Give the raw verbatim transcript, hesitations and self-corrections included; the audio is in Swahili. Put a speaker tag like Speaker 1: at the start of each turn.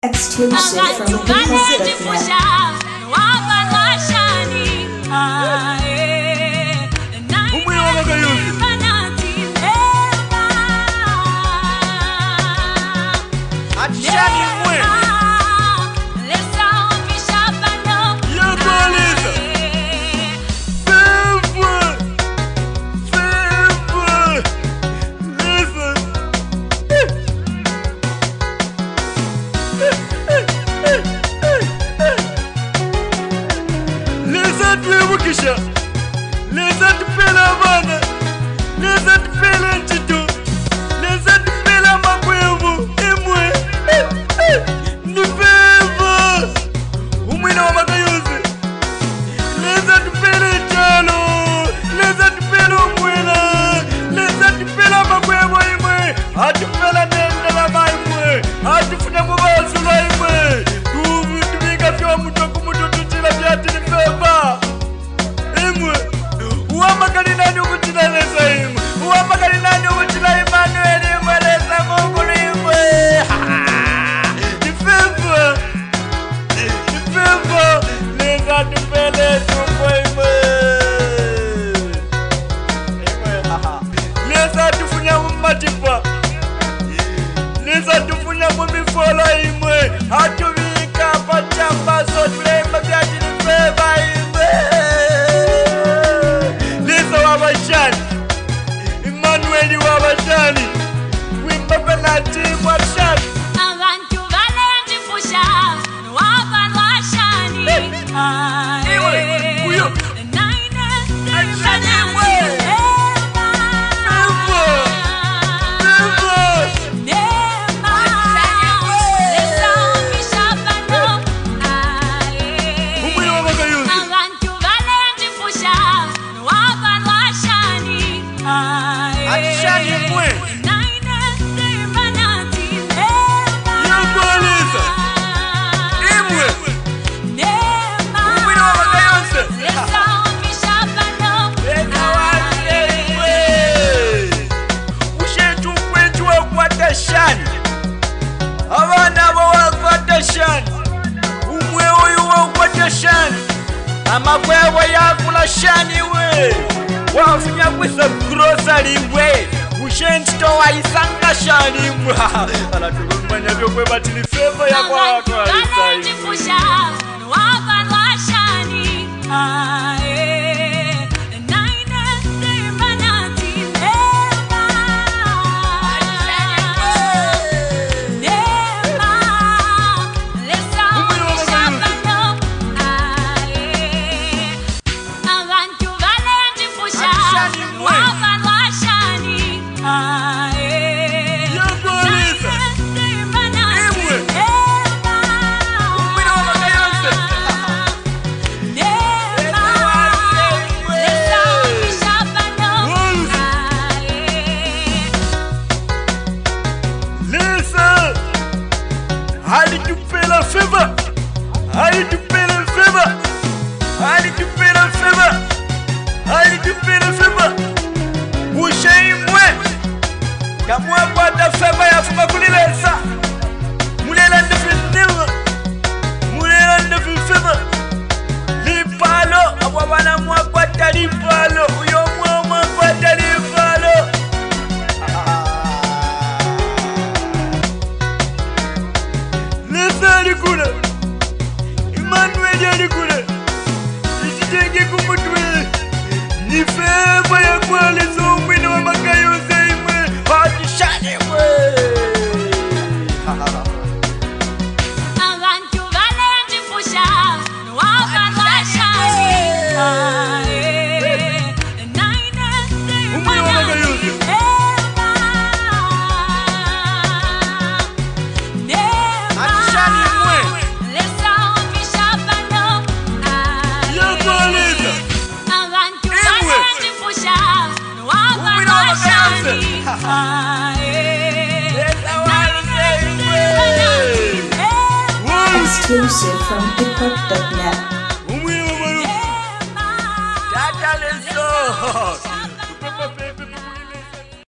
Speaker 1: Exclusive from hip hop dot net.
Speaker 2: Les autres fais la manne, les autres fais l'intito, les autres fais la makwebo, et moi, ni fais ou moi non makayose. Les autres fais le chalo, les autres fais le mouela, les autres fais la makwebo, et moi, a tu fais la nende la maille, moi, a tu fais la mouva sur la moi, tu tu viens faire un mouton comme mouton, tu la viens te faire pas. Uwamakali nani ukuchila lesa imu Uwamakali nani ukuchila Emmanuel imwe lesa mungulu imwe Nifembo Nifembo Lesa tupele tupo imwe Lesa tufunya mumatipa Lesa tufunya mumifola imwe Hatuvika pachamba so tulemba vyati nifeba imwe Emmanuel wabashani wimba penalty mwashani
Speaker 3: abantu balenti pusha wabana washani
Speaker 2: ewe uyo
Speaker 3: naine
Speaker 2: ashani we Evo Evo
Speaker 3: nema lesa mishapano
Speaker 2: umwe wabagayuzi
Speaker 3: abantu balenti pusha wabana washani
Speaker 2: ashani mwe abana bawakwata shani umwe uyu wakwata shani amakwebo yakula shani we wafunya kwisa grocery we ushentito waisanga shani mwe alatulumanya byokwe batili favor yakwa watu
Speaker 3: balenti pusha wabana washani
Speaker 2: Kamwakwata feba yafuma kulilesa mulela ndefiniwa mulela ndefifeba lipalo abwabana mwakwata lipalo uyo mwa mwakwata lipalo lesa alikula Emmanuel alikula ichitenge kumutwe ni feba ya kwalezo umwina wa makayose Shani we
Speaker 3: abantu balenti pusha wabana washani naine
Speaker 2: umwe wabagayuzi ashani mwe
Speaker 3: lesa mishapano
Speaker 2: yakwaleza
Speaker 3: abantu balenti pusha wabana washani
Speaker 1: Exclusive from hip hop dot net.